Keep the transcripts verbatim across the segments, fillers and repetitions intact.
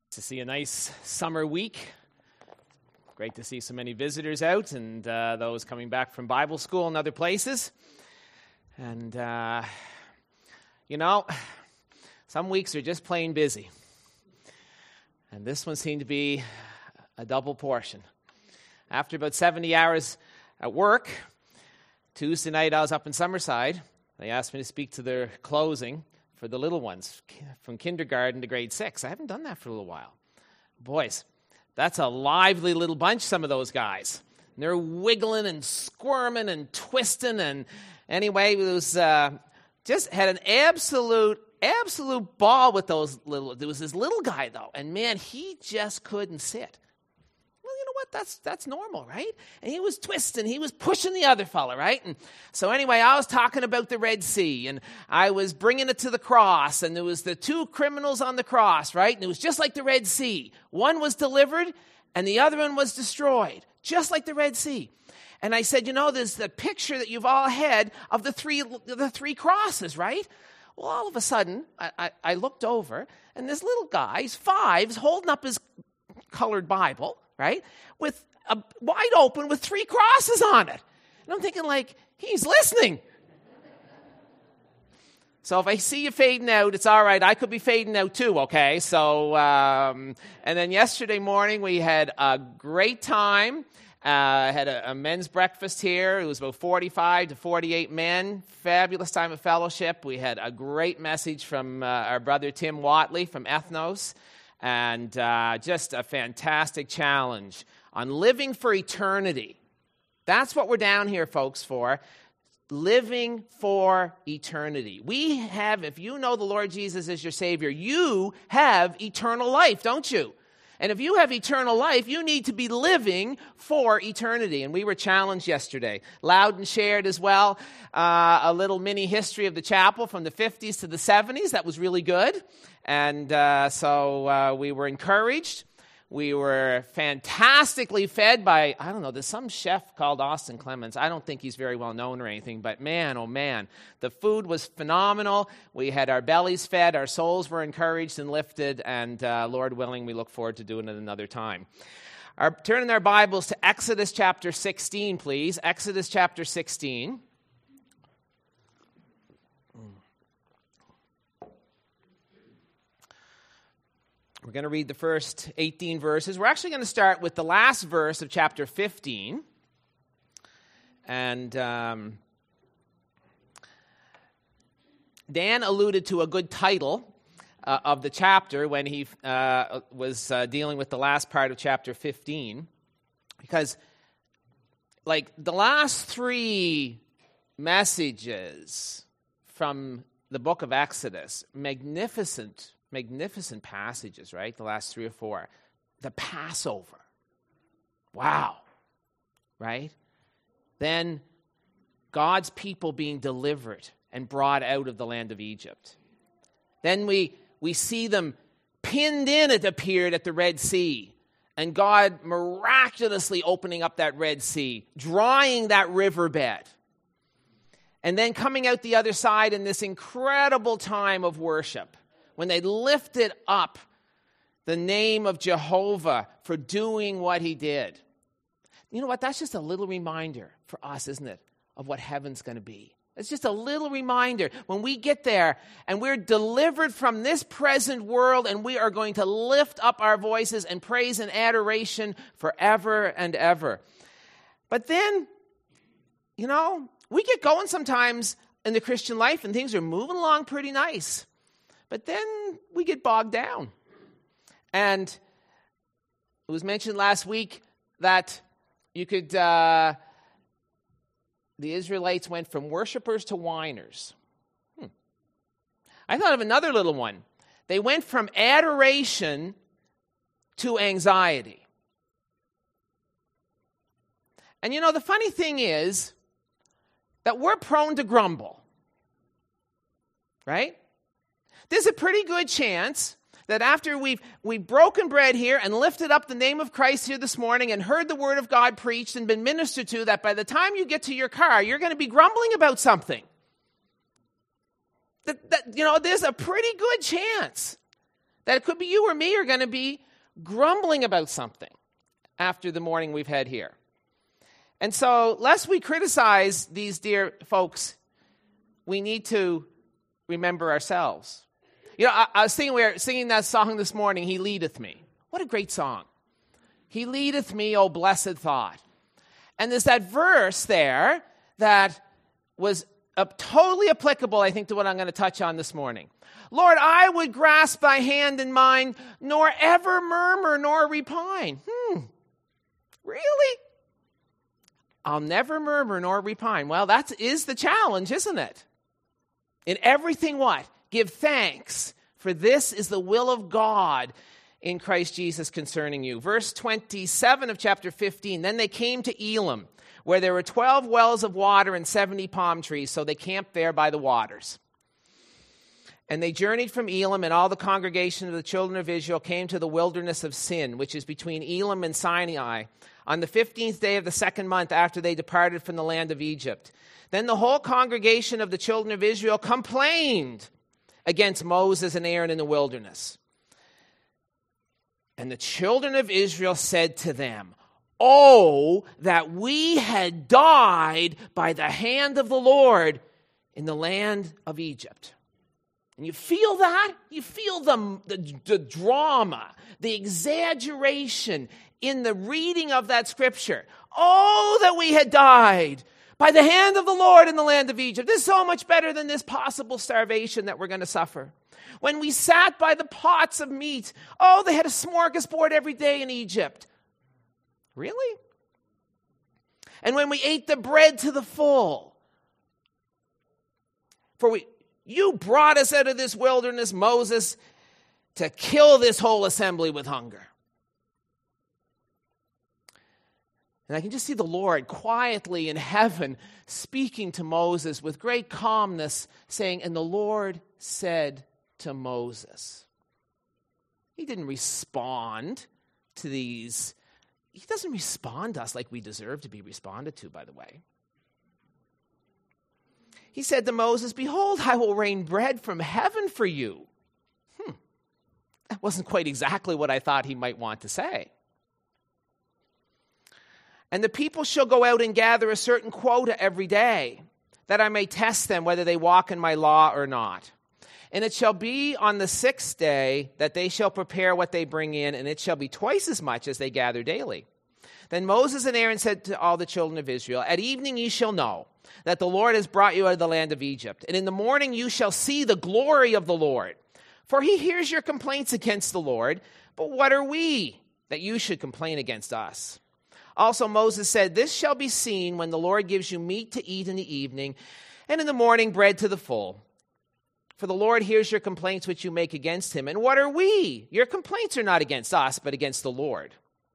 To see a nice summer week. Great to see so many visitors out and uh, those coming back from Bible school and other places. And, uh, you know, some weeks are just plain busy. And this one seemed to be a double portion. After about seventy hours at work, Tuesday night I was up in Summerside. They asked me to speak to their closing for the little ones, from kindergarten to grade six. I haven't done that for a little while. Boys, that's a lively little bunch, some of those guys. And they're wiggling and squirming and twisting. And anyway, it was uh, just had an absolute, absolute ball with those little, there was this little guy, though. And man, he just couldn't sit. Well, you know what? That's that's normal, right? And he was twisting. He was pushing the other fella, right? And so anyway, I was talking about the Red Sea, and I was bringing it to the cross, and there was the two criminals on the cross, right? And it was just like the Red Sea. One was delivered, and the other one was destroyed, just like the Red Sea. And I said, you know, there's the picture that you've all had of the three the three crosses, right? Well, all of a sudden, I, I, I looked over, and this little guy, he's five, he's holding up his colored Bible, right, with a wide open with three crosses on it. And I'm thinking, like, he's listening. So if I see you fading out, it's all right. I could be fading out too, okay? So, um, and then yesterday morning we had a great time. Uh, had a, a men's breakfast here. It was about forty-five to forty-eight men. Fabulous time of fellowship. We had a great message from uh, our brother Tim Watley from Ethnos. And uh, just a fantastic challenge on living for eternity. That's what we're down here, folks, for. Living for eternity. We have, if you know the Lord Jesus as your Savior, you have eternal life, don't you? And if you have eternal life, you need to be living for eternity. And we were challenged yesterday. Loudon shared as well uh, a little mini history of the chapel from the fifties to the seventies. That was really good. And uh, so uh, we were encouraged. We were fantastically fed by, I don't know, there's some chef called Austin Clemens. I don't think he's very well known or anything, but man, oh man, the food was phenomenal. We had our bellies fed, our souls were encouraged and lifted, and uh, Lord willing, we look forward to doing it another time. Our, turning our Bibles to Exodus chapter sixteen, please. Exodus chapter sixteen. We're going to read the first eighteen verses. We're actually going to start with the last verse of chapter fifteen. And um, Dan alluded to a good title uh, of the chapter when he uh, was uh, dealing with the last part of chapter fifteen. Because, like, the last three messages from the book of Exodus, magnificent Magnificent passages, right? The last three or four. The Passover. Wow. Right? Then God's people being delivered and brought out of the land of Egypt. Then we, we see them pinned in, it appeared, at the Red Sea. And God miraculously opening up that Red Sea, drying that riverbed. And then coming out the other side in this incredible time of worship, when they lifted up the name of Jehovah for doing what he did. You know what? That's just a little reminder for us, isn't it, of what heaven's going to be. It's just a little reminder when we get there and we're delivered from this present world and we are going to lift up our voices and praise and adoration forever and ever. But then, you know, we get going sometimes in the Christian life and things are moving along pretty nice. But then we get bogged down. And it was mentioned last week that you could, uh, the Israelites went from worshipers to whiners. Hmm. I thought of another little one. They went from adoration to anxiety. And you know, the funny thing is that we're prone to grumble. Right? There's a pretty good chance that after we've, we've broken bread here and lifted up the name of Christ here this morning and heard the word of God preached and been ministered to, that by the time you get to your car, you're going to be grumbling about something. That, that, you know, there's a pretty good chance that it could be you or me are going to be grumbling about something after the morning we've had here. And so, lest we criticize these dear folks, we need to remember ourselves. You know, I, I was thinking, we were singing that song this morning, He Leadeth Me. What a great song. He leadeth me, O blessed thought. And there's that verse there that was uh, totally applicable, I think, to what I'm going to touch on this morning. Lord, I would grasp thy hand in mine, nor ever murmur nor repine. Hmm, really? I'll never murmur nor repine. Well, that is the challenge, isn't it? In everything what? Give thanks, for this is the will of God in Christ Jesus concerning you. Verse twenty-seven of chapter fifteen, then they came to Elim, where there were twelve wells of water and seventy palm trees, so they camped there by the waters. And they journeyed from Elim, and all the congregation of the children of Israel came to the wilderness of Sin, which is between Elim and Sinai, on the fifteenth day of the second month after they departed from the land of Egypt. Then the whole congregation of the children of Israel complained against Moses and Aaron in the wilderness. And the children of Israel said to them, "Oh, that we had died by the hand of the Lord in the land of Egypt." And you feel that? You feel the, the, the drama, the exaggeration in the reading of that scripture. Oh, that we had died by the hand of the Lord in the land of Egypt. This is so much better than this possible starvation that we're going to suffer. When we sat by the pots of meat, oh, they had a smorgasbord every day in Egypt. Really? And when we ate the bread to the full. For we, you brought us out of this wilderness, Moses, to kill this whole assembly with hunger. And I can just see the Lord quietly in heaven speaking to Moses with great calmness, saying, and the Lord said to Moses. He didn't respond to these. He doesn't respond to us like we deserve to be responded to, by the way. He said to Moses, "Behold, I will rain bread from heaven for you." Hmm. That wasn't quite exactly what I thought he might want to say. "And the people shall go out and gather a certain quota every day, that I may test them whether they walk in my law or not. And it shall be on the sixth day that they shall prepare what they bring in, and it shall be twice as much as they gather daily. Then Moses and Aaron said to all the children of Israel, At evening ye shall know that the Lord has brought you out of the land of Egypt. And in the morning you shall see the glory of the Lord. For he hears your complaints against the Lord. But what are we that you should complain against us? Also Moses said, This shall be seen when the Lord gives you meat to eat in the evening, and in the morning bread to the full. For the Lord hears your complaints which you make against him. And what are we? Your complaints are not against us, but against the Lord.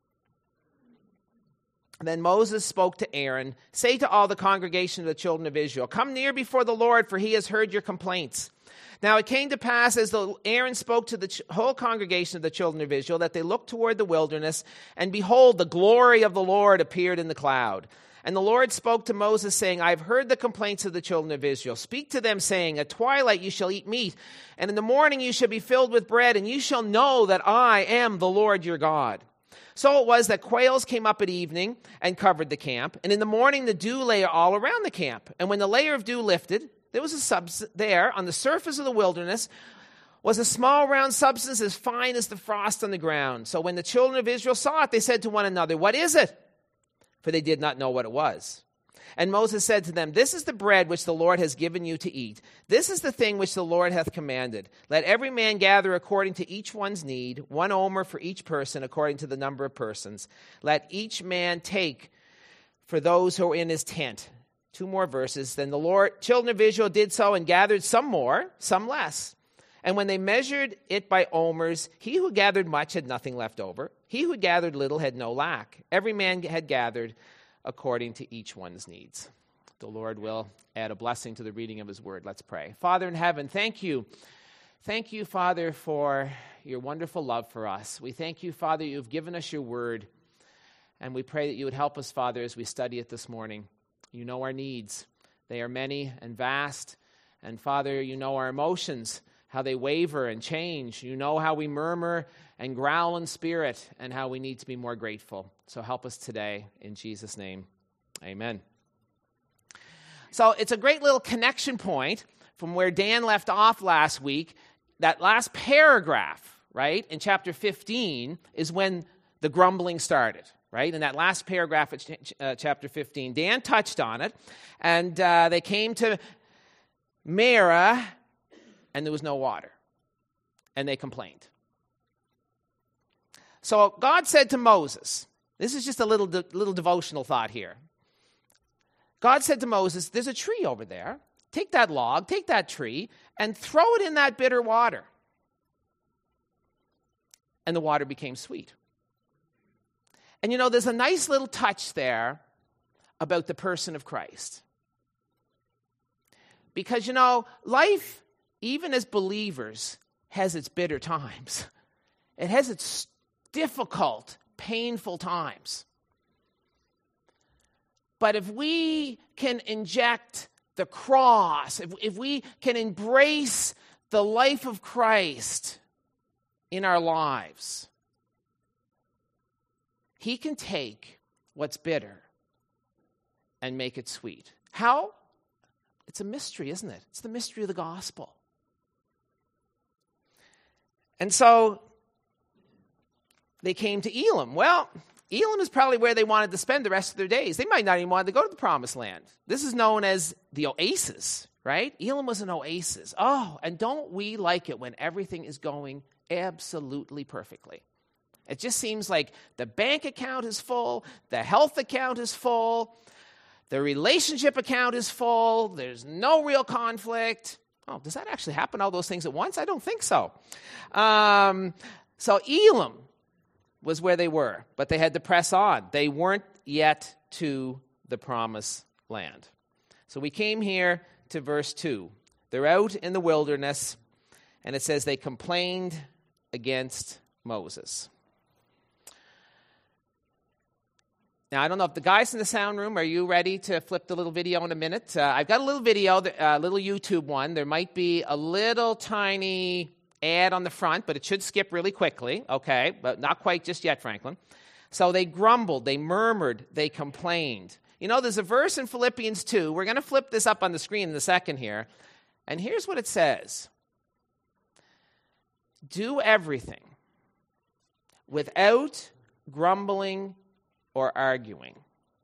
And then Moses spoke to Aaron, Say to all the congregation of the children of Israel, Come near before the Lord, for he has heard your complaints. Now it came to pass, as the, Aaron spoke to the ch- whole congregation of the children of Israel, that they looked toward the wilderness, and behold, the glory of the Lord appeared in the cloud. And the Lord spoke to Moses, saying, I have heard the complaints of the children of Israel. Speak to them, saying, At twilight you shall eat meat, and in the morning you shall be filled with bread, and you shall know that I am the Lord your God. So it was that quails came up at evening and covered the camp, and in the morning the dew lay all around the camp. And when the layer of dew lifted, there was a subs- there on the surface of the wilderness was a small round substance as fine as the frost on the ground. So when the children of Israel saw it, they said to one another, What is it? For they did not know what it was. And Moses said to them, This is the bread which the Lord has given you to eat. This is the thing which the Lord hath commanded. Let every man gather according to each one's need, one omer for each person according to the number of persons. Let each man take for those who are in his tent. Two more verses. Then the Lord, children of Israel did so and gathered some more, some less. And when they measured it by omers, he who gathered much had nothing left over. He who gathered little had no lack. Every man had gathered according to each one's needs. The Lord will add a blessing to the reading of his word. Let's pray. Father in heaven, thank you. Thank you, Father, for your wonderful love for us. We thank you, Father, you've given us your word. And we pray that you would help us, Father, as we study it this morning. You know our needs. They are many and vast. And Father, you know our emotions, how they waver and change. You know how we murmur and growl in spirit and how we need to be more grateful. So help us today in Jesus' name. Amen. So it's a great little connection point from where Dan left off last week. That last paragraph, right, in chapter fifteen is when the grumbling started, right? In that last paragraph of ch- uh, chapter fifteen, Dan touched on it, and uh, they came to Marah, and there was no water, and they complained. So God said to Moses, this is just a little de- little devotional thought here. God said to Moses, there's a tree over there. Take that log, take that tree, and throw it in that bitter water. And the water became sweet. And you know, there's a nice little touch there about the person of Christ. Because, you know, life, even as believers, has its bitter times. It has its difficult, painful times. But if we can inject the cross, if, if we can embrace the life of Christ in our lives, he can take what's bitter and make it sweet. How? It's a mystery, isn't it? It's the mystery of the gospel. And so they came to Elim. Well, Elim is probably where they wanted to spend the rest of their days. They might not even want to go to the promised land. This is known as the oasis, right? Elim was an oasis. Oh, and don't we like it when everything is going absolutely perfectly? It just seems like the bank account is full, the health account is full, the relationship account is full, there's no real conflict. Oh, does that actually happen, all those things at once? I don't think so. Um, so Elim was where they were, but they had to press on. They weren't yet to the promised land. So we came here to verse two. They're out in the wilderness, and it says they complained against Moses. Now, I don't know if the guys in the sound room, are you ready to flip the little video in a minute? Uh, I've got a little video, a uh, little YouTube one. There might be a little tiny ad on the front, but it should skip really quickly, okay? But not quite just yet, Franklin. So they grumbled, they murmured, they complained. You know, there's a verse in Philippians two. We're going to flip this up on the screen in a second here. And here's what it says. Do everything without grumbling or arguing.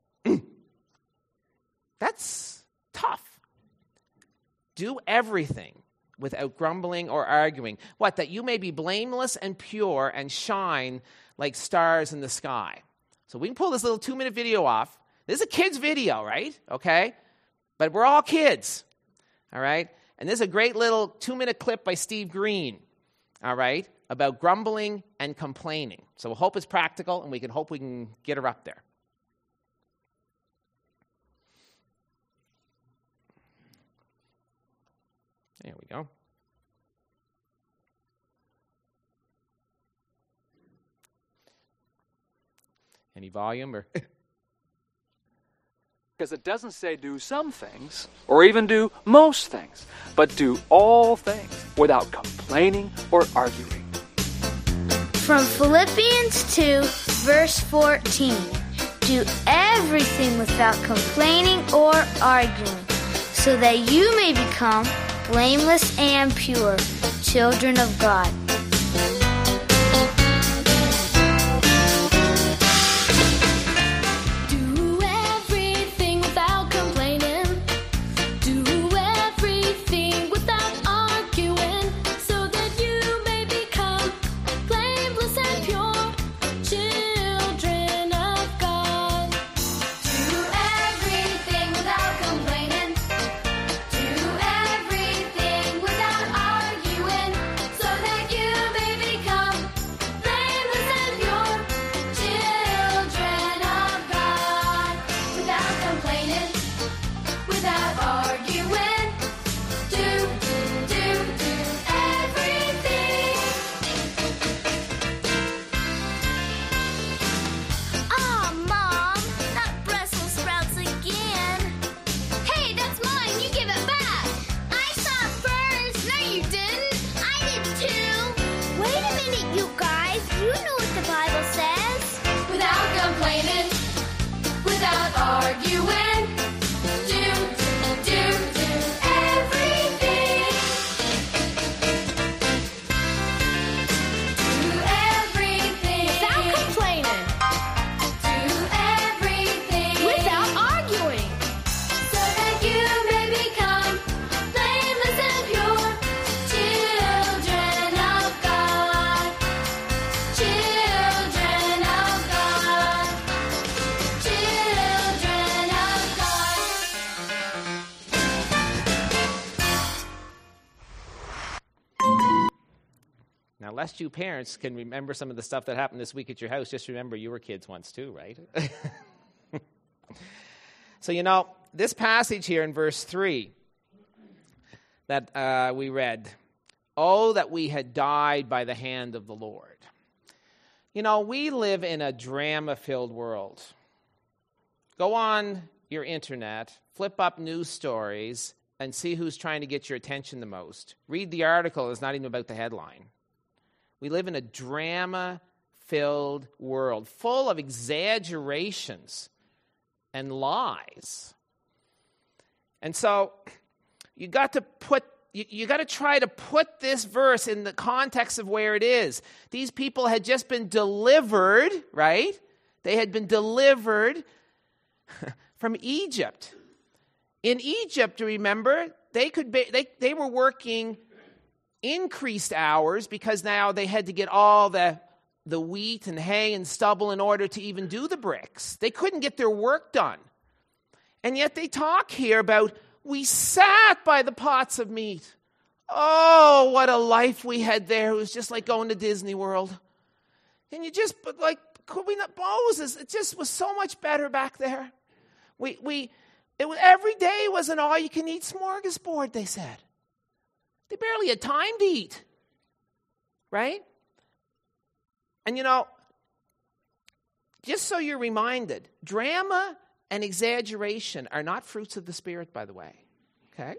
That's tough. Do everything without grumbling or arguing. What? That you may be blameless and pure and shine like stars in the sky. So we can pull this little two-minute video off. This is a kid's video, right? Okay? But we're all kids. All right? And this is a great little two-minute clip by Steve Green. All right? About grumbling and complaining. So we'll hope it's practical, and we can hope we can get her up there. There we go. Any volume or? Because it doesn't say do some things, or even do most things, but do all things without complaining or arguing. From Philippians two, verse fourteen. Do everything without complaining or arguing, so that you may become blameless and pure, children of God. So that you unless you parents can remember some of the stuff that happened this week at your house, just remember you were kids once too, right? So, you know, this passage here in verse three that uh, we read, oh, that we had died by the hand of the Lord. You know, we live in a drama-filled world. Go on your internet, flip up news stories, and see who's trying to get your attention the most. Read the article. It's not even about the headline. We live in a drama-filled world, full of exaggerations and lies. And so you got to put you, you got to try to put this verse in the context of where it is. These people had just been delivered, right? They had been delivered from Egypt. In Egypt, remember, they could be, they they were working increased hours because now they had to get all the the wheat and hay and stubble in order to even do the bricks. They couldn't get their work done. And yet they talk here about, we sat by the pots of meat. Oh, what a life we had there. It was just like going to Disney World. And you just, but like, could we not, Moses, it just was so much better back there. We, we, it was, every day was an all-you-can-eat smorgasbord, they said. They barely had time to eat. Right? And you know, just so you're reminded, drama and exaggeration are not fruits of the Spirit, by the way. Okay?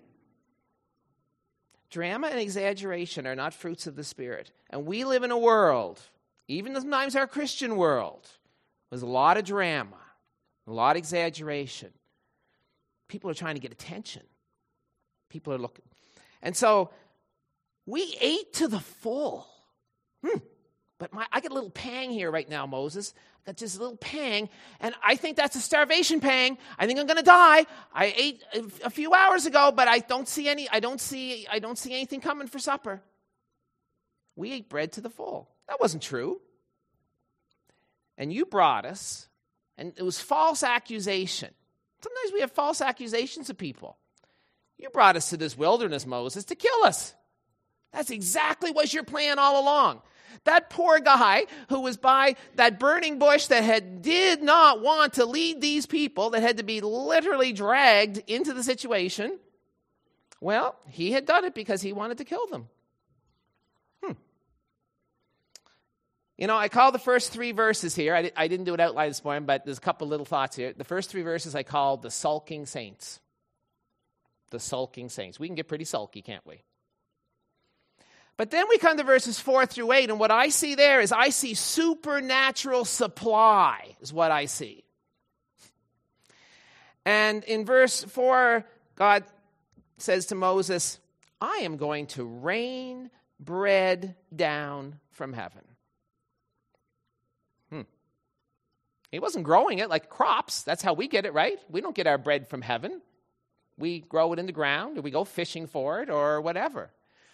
Drama and exaggeration are not fruits of the Spirit. And we live in a world, even sometimes our Christian world, with a lot of drama, a lot of exaggeration. People are trying to get attention. People are looking. And so, we ate to the full. Hmm. But my, I get a little pang here right now, Moses. I got just a little pang, and I think that's a starvation pang. I think I'm going to die. I ate a, a few hours ago, but I don't see any. I don't see. I don't see anything coming for supper. We ate bread to the full. That wasn't true. And you brought us, and it was false accusation. Sometimes we have false accusations of people. You brought us to this wilderness, Moses, to kill us. That's exactly what your plan all along. That poor guy who was by that burning bush that had did not want to lead these people, that had to be literally dragged into the situation, well, he had done it because he wanted to kill them. Hmm. You know, I call the first three verses here, I, I didn't do it out loud this morning, but there's a couple little thoughts here. The first three verses I call the sulking saints. The sulking saints. We can get pretty sulky, can't we? But then we come to verses four through eight, and what I see there is I see supernatural supply, is what I see. And in verse four, God says to Moses, I am going to rain bread down from heaven. Hmm. He wasn't growing it like crops. That's how we get it, right? We don't get our bread from heaven. We grow it in the ground, or we go fishing for it, or whatever.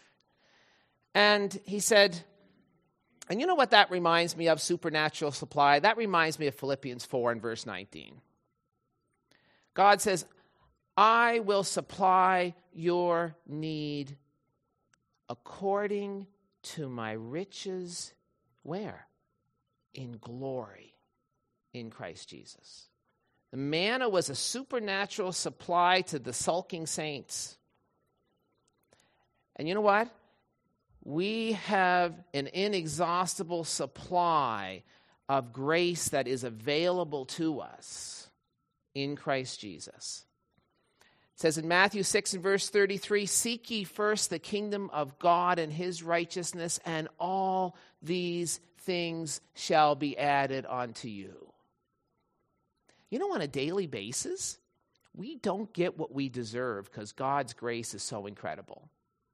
And he said, and you know what that reminds me of, supernatural supply? That reminds me of Philippians four and verse nineteen. God says, I will supply your need according to my riches, where? In glory in Christ Jesus. The manna was a supernatural supply to the sulking saints. And you know what? We have an inexhaustible supply of grace that is available to us in Christ Jesus. It says in Matthew six and verse thirty-three, seek ye first the kingdom of God and his righteousness, and all these things shall be added unto you. You know, on a daily basis, we don't get what we deserve because God's grace is so incredible.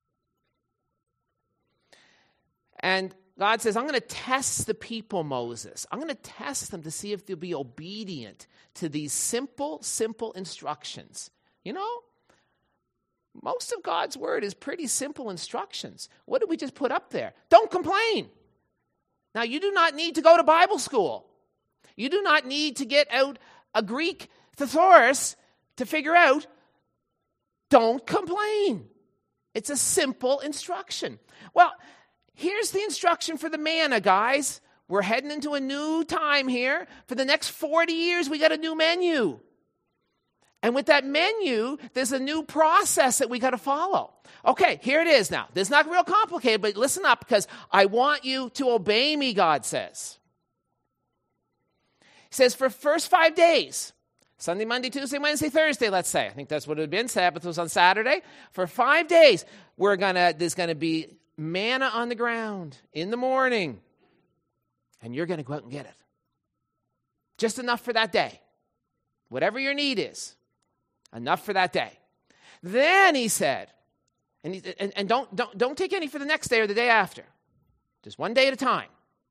And God says, I'm going to test the people, Moses. I'm going to test them to see if they'll be obedient to these simple, simple instructions. You know, most of God's word is pretty simple instructions. What did we just put up there? Don't complain. Now, you do not need to go to Bible school. You do not need to get out a Greek thesaurus to figure out, don't complain. It's a simple instruction. Well, here's the instruction for the manna, guys. We're heading into a new time here. For the next forty years, we got a new menu. And with that menu, there's a new process that we got to follow. Okay, here it is now. This is not real complicated, but listen up, because I want you to obey me, God says. He says for first five days, Sunday, Monday, Tuesday, Wednesday, Thursday, let's say. I think that's what it had been. Sabbath was on Saturday. For five days, we're gonna there's going to be manna on the ground in the morning. And you're going to go out and get it. Just enough for that day. Whatever your need is. Enough for that day. Then he said, and, he, and, and don't, don't, don't take any for the next day or the day after. Just one day at a time.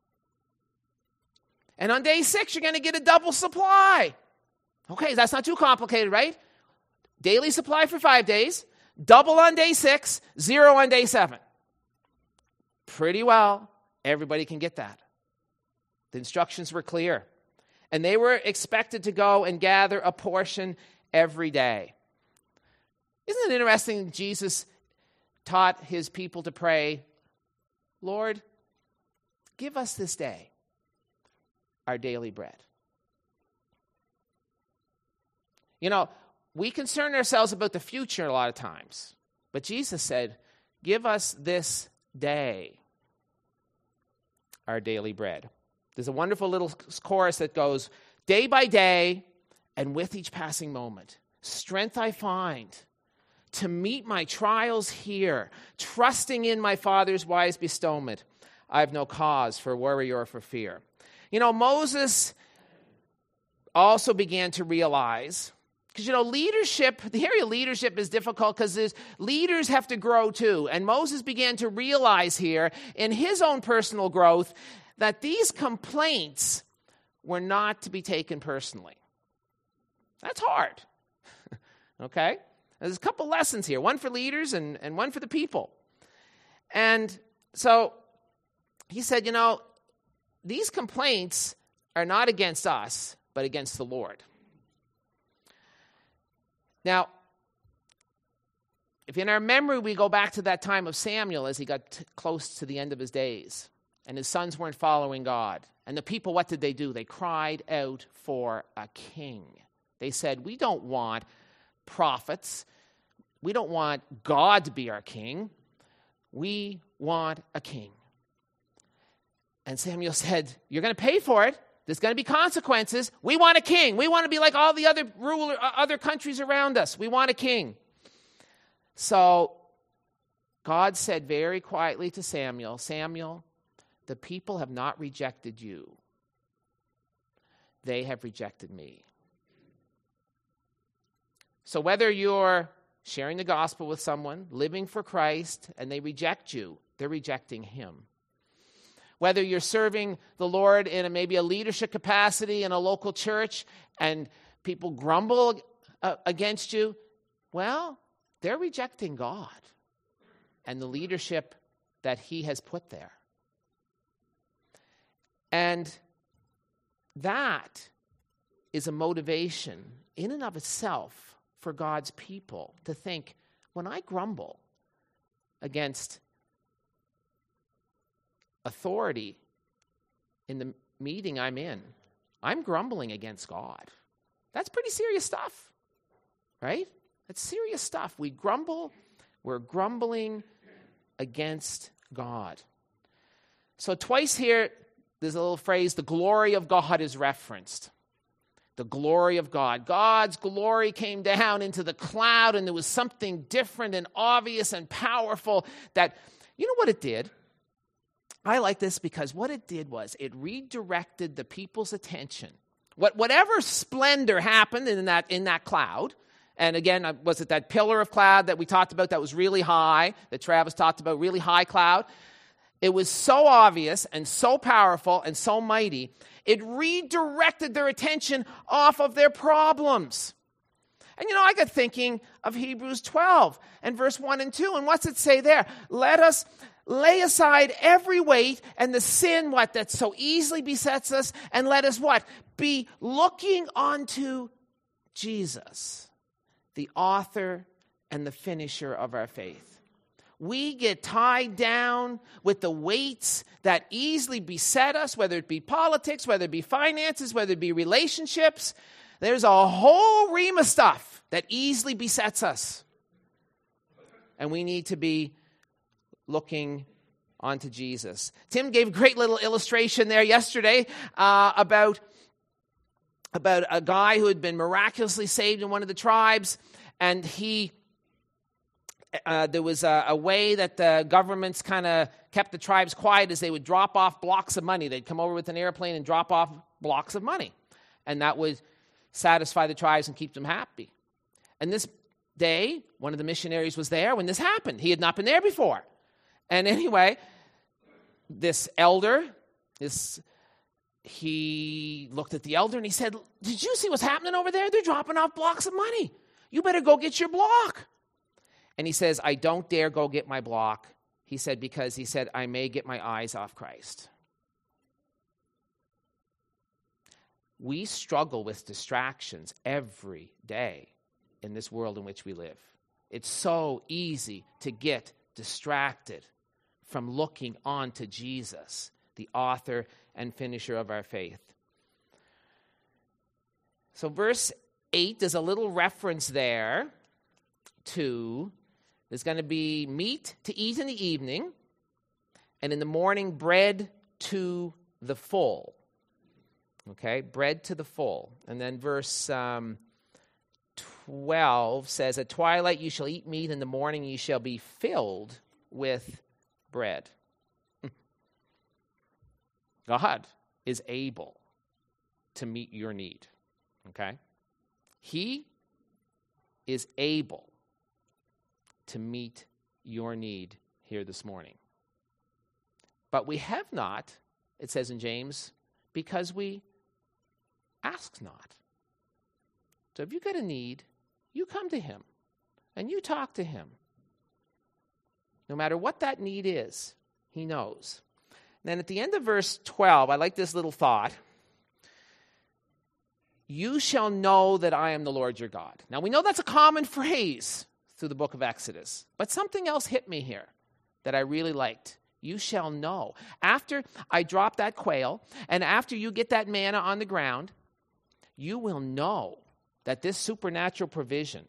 And on day six, you're going to get a double supply. Okay, that's not too complicated, right? Daily supply for five days, double on day six, zero on day seven. Pretty well, everybody can get that. The instructions were clear. And they were expected to go and gather a portion every day. Isn't it interesting Jesus taught his people to pray, Lord, give us this day our daily bread. You know, we concern ourselves about the future a lot of times. But Jesus said, give us this day our daily bread. There's a wonderful little chorus that goes, day by day and with each passing moment, strength I find to meet my trials here, trusting in my Father's wise bestowment. I have no cause for worry or for fear. You know, Moses also began to realize, because, you know, leadership, the area of leadership is difficult because leaders have to grow too. And Moses began to realize here in his own personal growth that these complaints were not to be taken personally. That's hard. Okay? There's a couple lessons here, one for leaders and, and one for the people. And so he said, you know, these complaints are not against us, but against the Lord. Now, if in our memory we go back to that time of Samuel as he got t- close to the end of his days, and his sons weren't following God. And the people, what did they do? They cried out for a king. They said, we don't want prophets. We don't want God to be our king. We want a king. And Samuel said, you're going to pay for it. There's going to be consequences. We want a king. We want to be like all the other ruler, other countries around us. We want a king. So God said very quietly to Samuel, Samuel, the people have not rejected you. They have rejected me. So whether you're sharing the gospel with someone, living for Christ, and they reject you, they're rejecting him. Whether you're serving the Lord in a, maybe a leadership capacity in a local church, and people grumble uh, against you, well, they're rejecting God and the leadership that he has put there. And that is a motivation in and of itself for God's people to think, when I grumble against authority in the meeting I'm in, I'm grumbling against God. That's pretty serious stuff, right? That's serious stuff. We grumble, we're grumbling against God. So twice here, there's a little phrase, the glory of God is referenced. The glory of God. God's glory came down into the cloud, and there was something different and obvious and powerful that, you know what it did? I like this because what it did was it redirected the people's attention. What, whatever splendor happened in that, in that cloud, and again, was it that pillar of cloud that we talked about that was really high, that Travis talked about, really high cloud? It was so obvious and so powerful and so mighty, it redirected their attention off of their problems. And you know, I got thinking of Hebrews twelve and verse one and two, and what's it say there? Let us lay aside every weight and the sin, what, that so easily besets us, and let us, what? Be looking unto Jesus, the author and the finisher of our faith. we get tied down with the weights that easily beset us, whether it be politics, whether it be finances, whether it be relationships. There's a whole ream of stuff that easily besets us. And we need to be looking onto Jesus. Tim gave a great little illustration there yesterday uh, about, about a guy who had been miraculously saved in one of the tribes, and he uh, there was a, a way that the governments kind of kept the tribes quiet, as they would drop off blocks of money. They'd come over with an airplane and drop off blocks of money, and that would satisfy the tribes and keep them happy. And this day, one of the missionaries was there when this happened. He had not been there before. And anyway, this elder, this he looked at the elder and he said, "Did you see what's happening over there? They're dropping off blocks of money. You better go get your block." And he says, "I don't dare go get my block." He said, because he said, "I may get my eyes off Christ." We struggle with distractions every day in this world in which we live. It's so easy to get distracted from looking on to Jesus, the author and finisher of our faith. So verse eight, there's a little reference there to, there's going to be meat to eat in the evening, and in the morning bread to the full. Okay, bread to the full. And then verse um, twelve says, "At twilight you shall eat meat, in the morning you shall be filled with bread." God is able to meet your need, okay? He is able to meet your need here this morning. But we have not, it says in James, because we ask not. So if you've got a need, you come to him and you talk to him. No matter what that need is, he knows. And then at the end of verse twelve, I like this little thought. "You shall know that I am the Lord your God." Now we know that's a common phrase through the book of Exodus, but something else hit me here that I really liked. You shall know. After I drop that quail, and after you get that manna on the ground, you will know that this supernatural provision,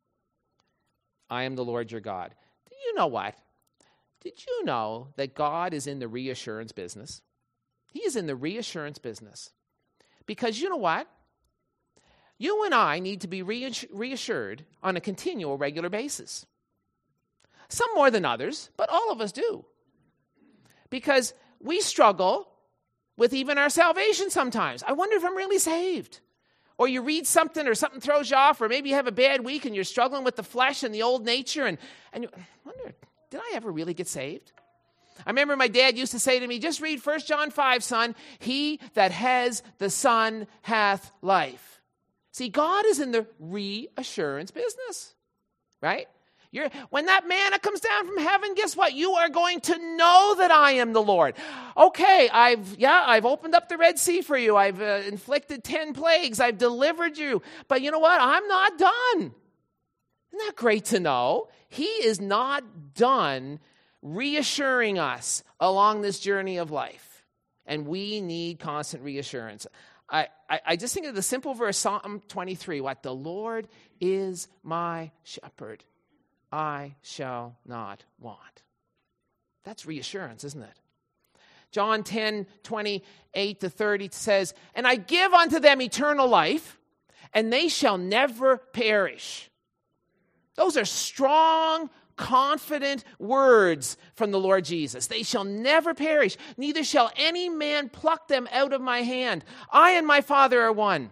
I am the Lord your God. Do you know what? Did you know that God is in the reassurance business? He is in the reassurance business. Because you know what? You and I need to be reassured on a continual, regular basis. Some more than others, but all of us do. Because we struggle with even our salvation sometimes. I wonder if I'm really saved. Or you read something or something throws you off, or maybe you have a bad week and you're struggling with the flesh and the old nature, and, and you wonder, did I ever really get saved? I remember my dad used to say to me, "Just read First John five, son. He that has the Son hath life." See, God is in the reassurance business, right? You're, when that manna comes down from heaven, guess what? You are going to know that I am the Lord. Okay, I've, yeah, I've opened up the Red Sea for you. I've uh, inflicted ten plagues. I've delivered you. But you know what? I'm not done. Isn't that great to know? He is not done reassuring us along this journey of life. And we need constant reassurance. I, I, I just think of the simple verse, Psalm twenty-three, what? The Lord is my shepherd. I shall not want. That's reassurance, isn't it? John ten, twenty-eight to thirty says, "And I give unto them eternal life, and they shall never perish." Those are strong, confident words from the Lord Jesus. They shall never perish, neither shall any man pluck them out of my hand. I and my Father are one.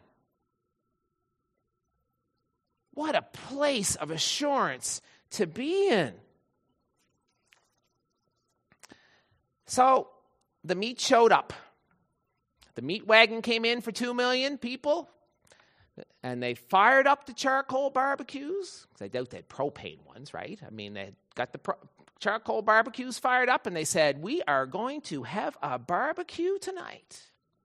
What a place of assurance to be in. So the meat showed up. The meat wagon came in for two million people, and they fired up the charcoal barbecues. Because I doubt they had propane ones, right? I mean, they got the pro- charcoal barbecues fired up, and they said, "We are going to have a barbecue tonight."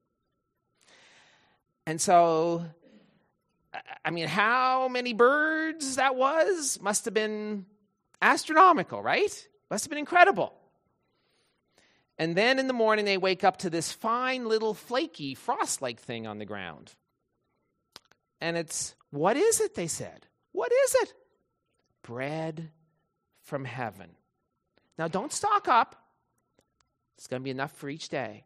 And so, I mean, how many birds that was must have been astronomical, right? Must have been incredible. And then in the morning, they wake up to this fine little flaky frost-like thing on the ground. And it's, what is it, they said? What is it? Bread from heaven. Now, don't stock up. It's going to be enough for each day.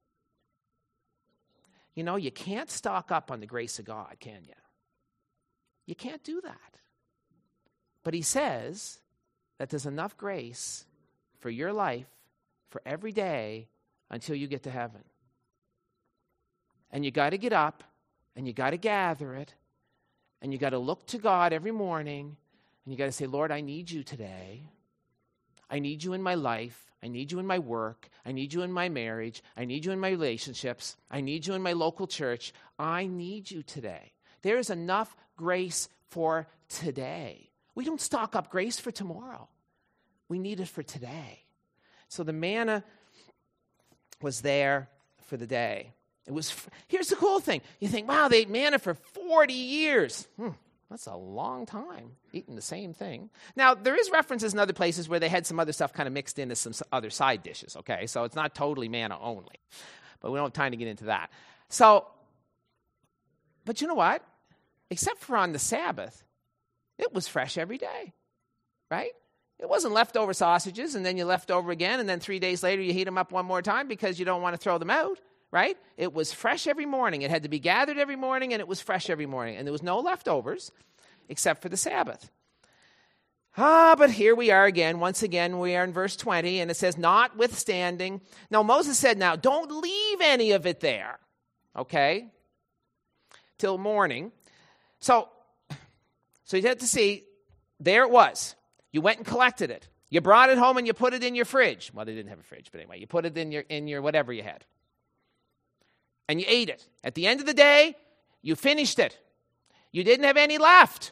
You know, you can't stock up on the grace of God, can you? You can't do that. But he says that there's enough grace for your life for every day until you get to heaven. And you got to get up, and you got to gather it, and you got to look to God every morning, and you got to say, Lord, I need you today. I need you in my life. I need you in my work. I need you in my marriage. I need you in my relationships. I need you in my local church. I need you today. There is enough grace for today. We don't stock up grace for tomorrow. We need it for today. So the manna was there for the day. It was. Here's the cool thing. You think, wow, they ate manna for forty years. Hmm, that's a long time eating the same thing. Now, there is references in other places where they had some other stuff kind of mixed in as some other side dishes, okay? So it's not totally manna only. But we don't have time to get into that. So, but you know what? Except for on the Sabbath, it was fresh every day, right? It wasn't leftover sausages, and then you left over again, and then three days later you heat them up one more time because you don't want to throw them out, right? It was fresh every morning. It had to be gathered every morning, and it was fresh every morning. And there was no leftovers except for the Sabbath. Ah, but here we are again. Once again, we are in verse twenty, and it says, notwithstanding. Now, Moses said, now, don't leave any of it there, okay, till morning. So, so you had to see, there it was. You went and collected it. You brought it home and you put it in your fridge. Well, they didn't have a fridge, but anyway, you put it in your in your whatever you had. And you ate it. At the end of the day, you finished it. You didn't have any left.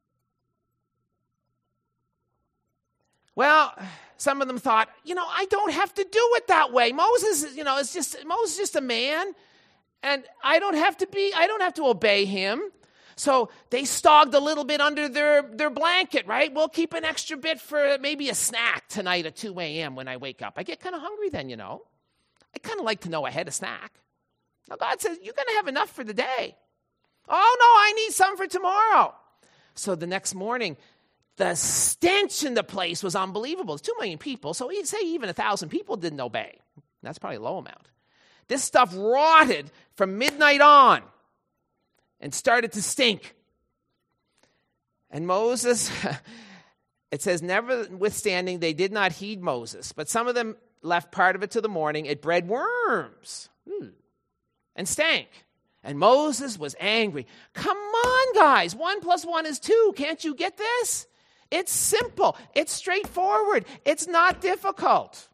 Well, some of them thought, you know, I don't have to do it that way. Moses, you know, is just Moses is just a man, and I don't have to be, I don't have to obey him. So they stogged a little bit under their, their blanket, right? We'll keep an extra bit for maybe a snack tonight at two a.m. when I wake up. I get kind of hungry then, you know. I kind of like to know I had a snack. Now God says, you're going to have enough for the day. Oh, no, I need some for tomorrow. So the next morning, the stench in the place was unbelievable. It's two million people, so he'd say even one thousand people didn't obey. That's probably a low amount. This stuff rotted from midnight on and started to stink. And Moses, it says, notwithstanding, they did not heed Moses, but some of them left part of it to the morning. It bred worms hmm, and stank. And Moses was angry. Come on, guys. One plus one is two. Can't you get this? It's simple. It's straightforward. It's not difficult.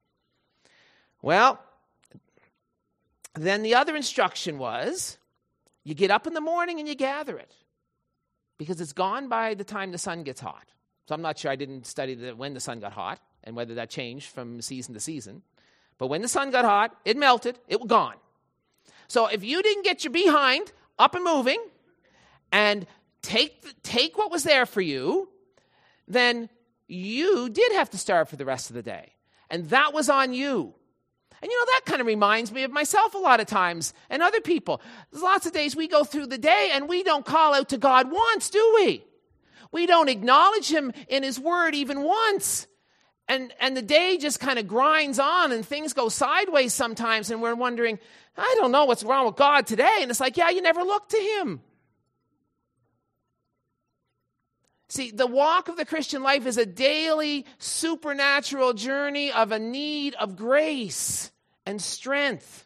Well, then the other instruction was, you get up in the morning and you gather it because it's gone by the time the sun gets hot. So I'm not sure, I didn't study the, when the sun got hot and whether that changed from season to season. But when the sun got hot, it melted, it was gone. So if you didn't get your behind up and moving and take, take what was there for you, then you did have to starve for the rest of the day. And that was on you. And, you know, that kind of reminds me of myself a lot of times and other people. There's lots of days we go through the day and we don't call out to God once, do we? We don't acknowledge him in his word even once. And, and the day just kind of grinds on and things go sideways sometimes and we're wondering, I don't know what's wrong with God today. And it's like, yeah, you never looked to him. See, the walk of the Christian life is a daily supernatural journey of a need of grace and strength.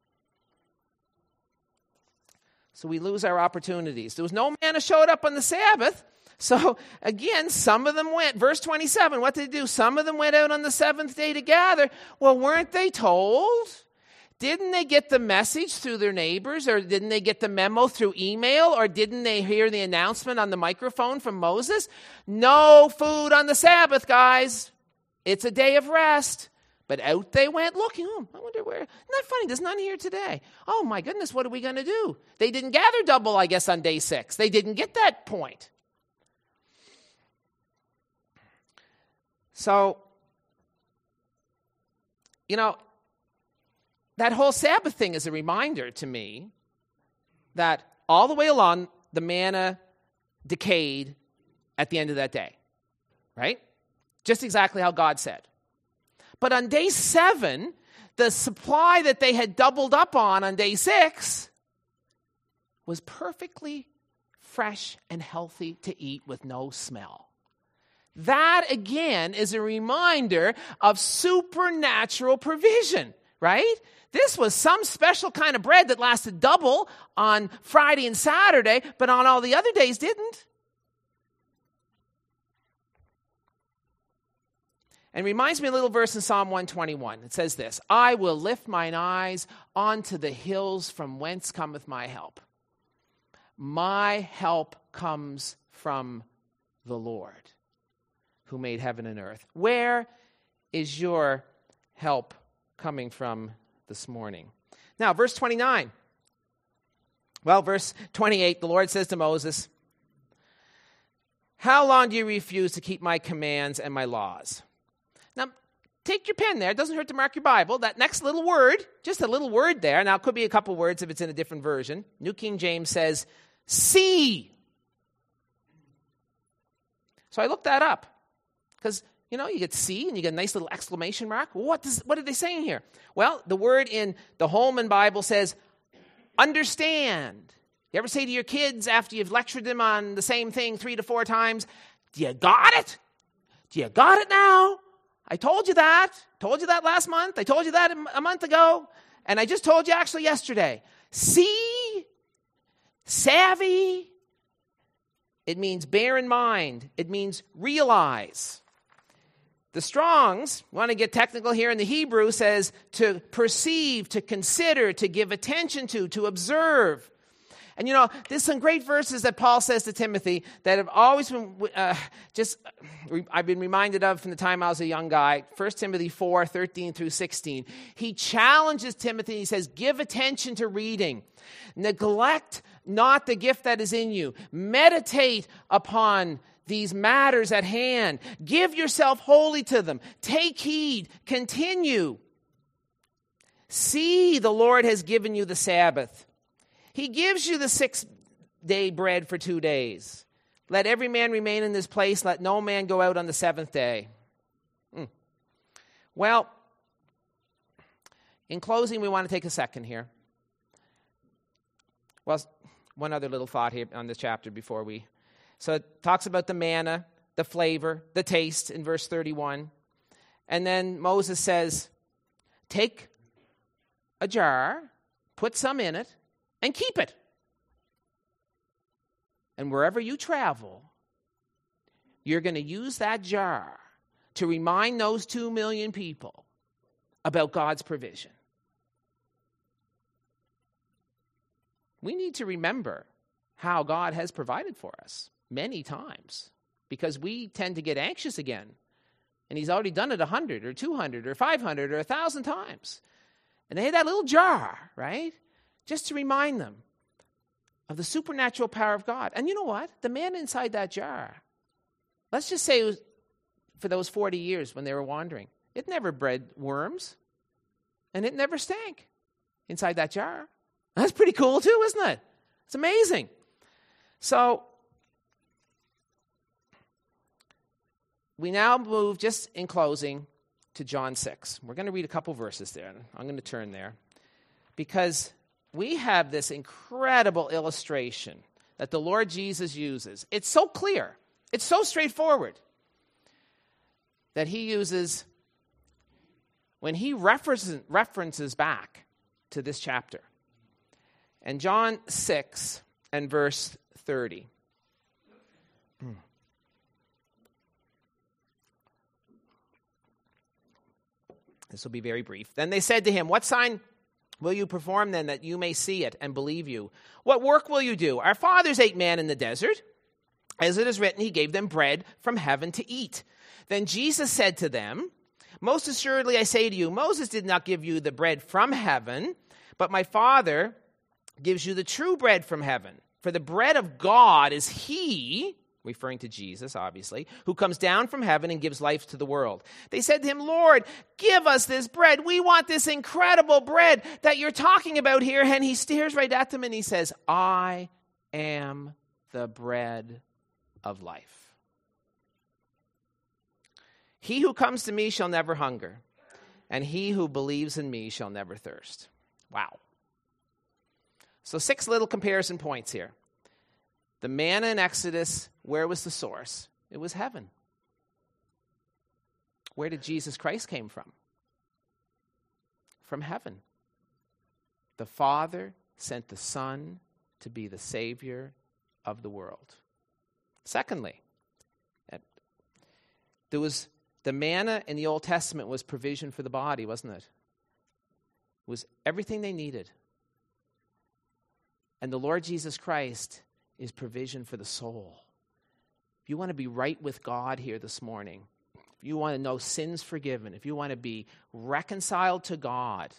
So we lose our opportunities. There was no manna showed up on the Sabbath. So again, some of them went. Verse twenty-seven, what did they do? Some of them went out on the seventh day to gather. Well, weren't they told? Didn't they get the message through their neighbors, or didn't they get the memo through email, or didn't they hear the announcement on the microphone from Moses? No food on the Sabbath, guys. It's a day of rest. But out they went looking. Oh, I wonder where. Isn't that funny? There's none here today. Oh, my goodness, what are we going to do? They didn't gather double, I guess, on day six. They didn't get that point. So you know, that whole Sabbath thing is a reminder to me that all the way along, the manna decayed at the end of that day, right? Just exactly how God said. But on day seven, the supply that they had doubled up on on day six was perfectly fresh and healthy to eat with no smell. That, again, is a reminder of supernatural provision, right? This was some special kind of bread that lasted double on Friday and Saturday, but on all the other days didn't. And reminds me of a little verse in Psalm one twenty-one. It says this, I will lift mine eyes onto the hills from whence cometh my help. My help comes from the Lord, who made heaven and earth. Where is your help coming from this morning? Now, verse twenty-nine. Well, verse twenty-eight, the Lord says to Moses, how long do you refuse to keep my commands and my laws? Now, take your pen there. It doesn't hurt to mark your Bible. That next little word, just a little word there. Now, it could be a couple words if it's in a different version. New King James says, see. So I looked that up because, you know, you get see and you get a nice little exclamation mark. What does, what are they saying here? Well, the word in the Holman Bible says, understand. You ever say to your kids after you've lectured them on the same thing three to four times, do you got it? Do you got it now? I told you that. Told you that last month. I told you that a month ago. And I just told you actually yesterday. See? Savvy? It means bear in mind. It means realize. The Strong's, want to get technical here in the Hebrew, says to perceive, to consider, to give attention to, to observe. And you know, there's some great verses that Paul says to Timothy that have always been uh, just, I've been reminded of from the time I was a young guy. First Timothy four, thirteen through sixteen. He challenges Timothy. He says, give attention to reading. Neglect not the gift that is in you. Meditate upon these matters at hand. Give yourself wholly to them. Take heed. Continue. See, the Lord has given you the Sabbath. He gives you the six-day bread for two days. Let every man remain in this place. Let no man go out on the seventh day. Hmm. Well, in closing, we want to take a second here. Well, one other little thought here on this chapter before we... So it talks about the manna, the flavor, the taste in verse thirty-one. And then Moses says, take a jar, put some in it, and keep it. And wherever you travel, you're going to use that jar to remind those two million people about God's provision. We need to remember how God has provided for us many times because we tend to get anxious again. And he's already done it a hundred or two hundred or five hundred or a thousand times. And they had that little jar, right? Just to remind them of the supernatural power of God. And you know what? The man inside that jar, let's just say it was for those forty years when they were wandering, it never bred worms and it never stank inside that jar. That's pretty cool too, isn't it? It's amazing. So we now move, just in closing, to John six. We're going to read a couple verses there. I'm going to turn there because we have this incredible illustration that the Lord Jesus uses. It's so clear. It's so straightforward that he uses when he references, references back to this chapter. And John six and verse thirty. This will be very brief. Then they said to him, what sign will you perform then that you may see it and believe you? What work will you do? Our fathers ate manna in the desert. As it is written, he gave them bread from heaven to eat. Then Jesus said to them, most assuredly I say to you, Moses did not give you the bread from heaven, but my Father gives you the true bread from heaven. For the bread of God is he referring to Jesus, obviously, who comes down from heaven and gives life to the world. They said to him, Lord, give us this bread. We want this incredible bread that you're talking about here. And he stares right at them and he says, I am the bread of life. He who comes to me shall never hunger, and he who believes in me shall never thirst. Wow. So six little comparison points here. The manna in Exodus, where was the source? It was heaven. Where did Jesus Christ came from? From heaven. The Father sent the Son to be the Savior of the world. Secondly, there was the manna in the Old Testament was provision for the body, wasn't it? It was everything they needed. And the Lord Jesus Christ is provision for the soul. If you want to be right with God here this morning, if you want to know sins forgiven, if you want to be reconciled to God,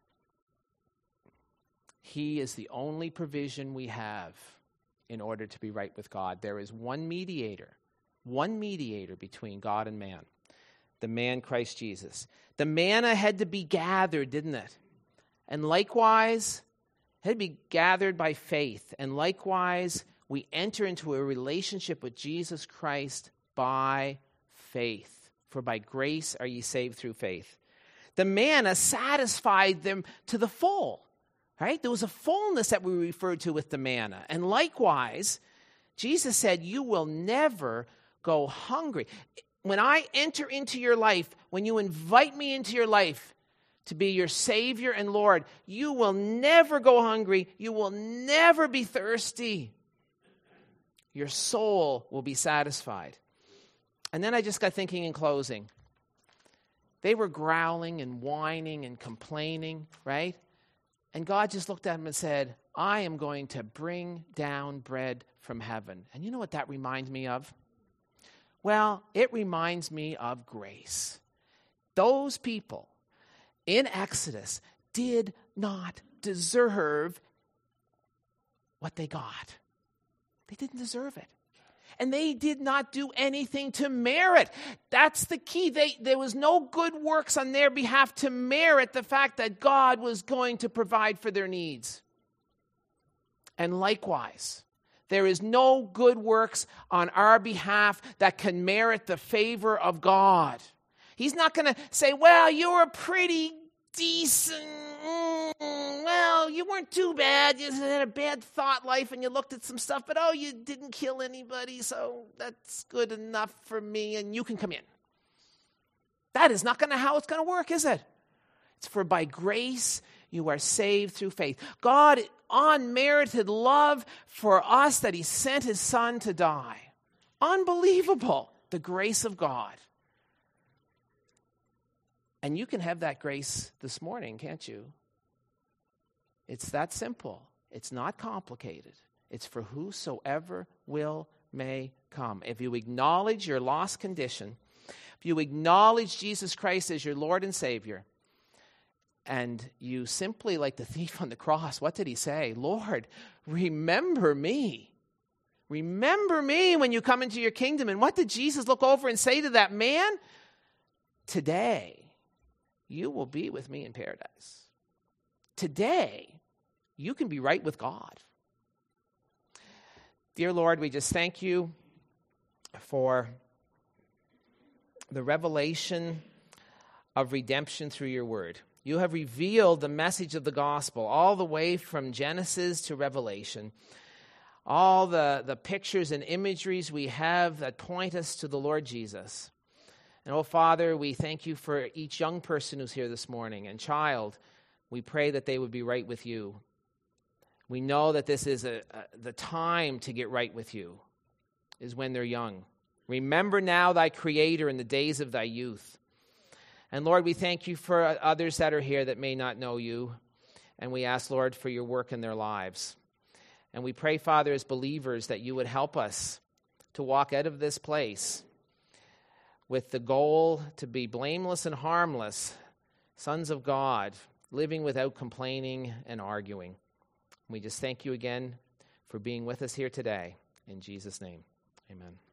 He is the only provision we have in order to be right with God. There is one mediator, one mediator between God and man, the man Christ Jesus. The manna had to be gathered, didn't it? And likewise, it had to be gathered by faith. And likewise, we enter into a relationship with Jesus Christ by faith. For by grace are ye saved through faith. The manna satisfied them to the full, right? There was a fullness that we referred to with the manna. And likewise, Jesus said, you will never go hungry. When I enter into your life, when you invite me into your life to be your Savior and Lord, you will never go hungry. You will never be thirsty. Your soul will be satisfied. And then I just got thinking in closing. They were growling and whining and complaining, right? And God just looked at them and said, I am going to bring down bread from heaven. And you know what that reminds me of? Well, it reminds me of grace. Those people in Exodus did not deserve what they got. They didn't deserve it. And they did not do anything to merit. That's the key. They, there was no good works on their behalf to merit the fact that God was going to provide for their needs. And likewise, there is no good works on our behalf that can merit the favor of God. He's not going to say, well, you were pretty decent. Mm, well, you weren't too bad. You had a bad thought life and you looked at some stuff, but oh, you didn't kill anybody, so that's good enough for me, and you can come in. That is not going to how it's going to work, is it? It's for by grace you are saved through faith. God unmerited love for us that He sent His Son to die. Unbelievable, the grace of God. And you can have that grace this morning, can't you? It's that simple. It's not complicated. It's for whosoever will may come. If you acknowledge your lost condition, if you acknowledge Jesus Christ as your Lord and Savior, and you simply, like the thief on the cross, what did he say? Lord, remember me. Remember me when you come into your kingdom. And what did Jesus look over and say to that man? Today, you will be with me in paradise. Today, you can be right with God. Dear Lord, we just thank you for the revelation of redemption through your word. You have revealed the message of the gospel all the way from Genesis to Revelation. All the, the pictures and imageries we have that point us to the Lord Jesus. And oh, Father, we thank you for each young person who's here this morning and child. We pray that they would be right with you. We know that this is a, a, the time to get right with you, is when they're young. Remember now thy Creator in the days of thy youth. And Lord, we thank you for others that are here that may not know you. And we ask, Lord, for your work in their lives. And we pray, Father, as believers, that you would help us to walk out of this place with the goal to be blameless and harmless, sons of God, living without complaining and arguing. We just thank you again for being with us here today. In Jesus' name. Amen.